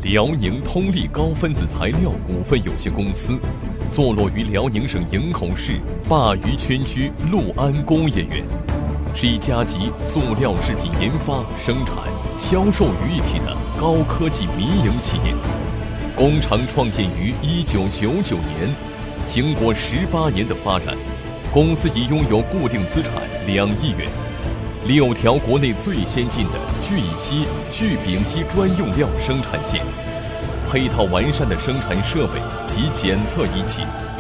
辽宁通力高分子材料股份有限公司，坐落于辽宁省营口市鲅鱼圈区六安工业园，是一家集塑料制品研发、生产、销售于一体的高科技民营企业。工厂创建于1999年，经过18年的发展，公司已拥有固定资产2亿元，6条国内最先进的聚乙烯、聚丙烯专用料生产线，配套完善的生产设备及检测仪器，